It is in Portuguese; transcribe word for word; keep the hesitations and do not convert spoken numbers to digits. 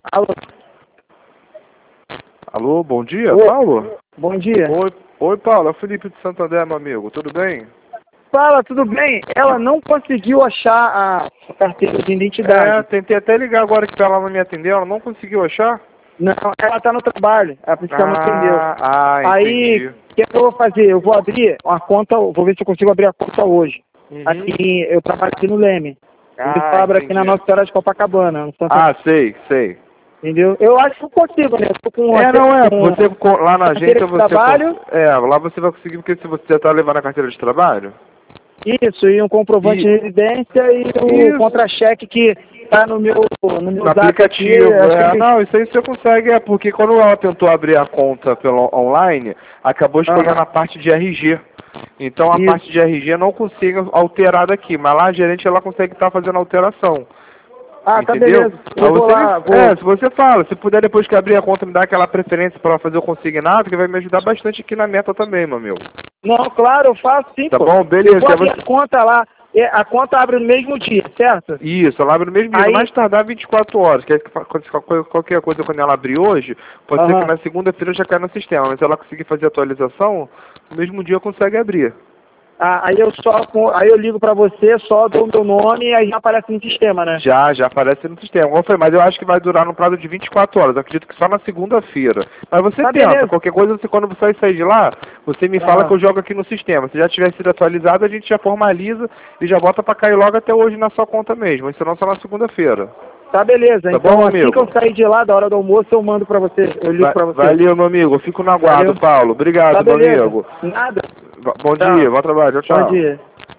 Alô? Alô, bom dia, Oi. Paulo? Bom dia. Oi, oi, Paulo, é o Felipe de Santander, meu amigo, tudo bem? Fala, tudo bem? Ela não conseguiu achar a carteira de É, identidade. tentei até ligar agora que ela não me atendeu, ela não conseguiu achar? Não, ela tá no trabalho. A policial não atendeu. Ah, ah, Aí, entendi. o que, é que eu vou fazer? Eu vou abrir uma conta, vou ver se eu consigo abrir a conta hoje. Uhum. Aqui, eu trabalho aqui no Leme. Eu Ah, abro aqui na entendi. Nossa Senhora de Copacabana, no Santa. Ah, sei, sei. Entendeu? Eu acho que eu consigo, né? Eu tô com É, não é, com você co- lá na carteira agência de você... trabalho. cons- É, lá você vai conseguir porque se você já tá levando a carteira de trabalho. Isso, e um comprovante E... de residência e o Isso. contra-cheque que tá no meu, no meu No zap aqui. aplicativo, Acho que é, tem... não, isso aí você consegue, é porque quando ela tentou abrir a conta pelo online, acabou escolhendo Aham. a parte de R G. Então a parte Isso, de R G eu não consigo alterar daqui, mas lá a gerente ela consegue estar fazendo alteração. ah, tá Entendeu? beleza. Aí Eu vou você me, lá, vou. é, se você fala, se puder depois que abrir a conta me dar aquela preferência para fazer o consignado, que vai me ajudar bastante aqui na meta também, meu amigo. Não, claro, eu faço sim, Tá pô. bom? Beleza. Eu vou Aí abrir você- a conta lá. É, a conta abre no mesmo dia, certo? Isso, ela abre no mesmo dia, no Aí, mais tardar vinte e quatro horas. Que é que fa- quando- qual- qualquer coisa quando ela abrir hoje, pode ser que aham. na segunda-feira já caia no sistema, mas se ela conseguir fazer a atualização, no mesmo dia consegue abrir. Ah, aí eu só, com- aí eu ligo pra você, só dou o meu nome e aí já aparece no sistema, né? Já, já aparece no sistema. Como eu falei, mas eu acho que vai durar no prazo de vinte e quatro horas. Eu acredito que só na segunda-feira. Mas você Tá tenta, beleza. qualquer coisa, você, quando você sair de lá, você me fala Aham. que eu jogo aqui no sistema. Se já tiver sido atualizado, a gente já formaliza e já bota pra cair logo até hoje na sua conta mesmo. Senão só na segunda-feira. Tá beleza. Tá Então, bom, assim amigo? que eu sair de lá, da hora do almoço, eu mando pra você. Eu ligo Va- pra você. Valeu, meu amigo. Eu fico no aguardo, Valeu. Paulo. Obrigado, Tá meu beleza. amigo. Nada. Va- Bom Tchau. dia, bom trabalho. Tchau, Bom tchau. dia.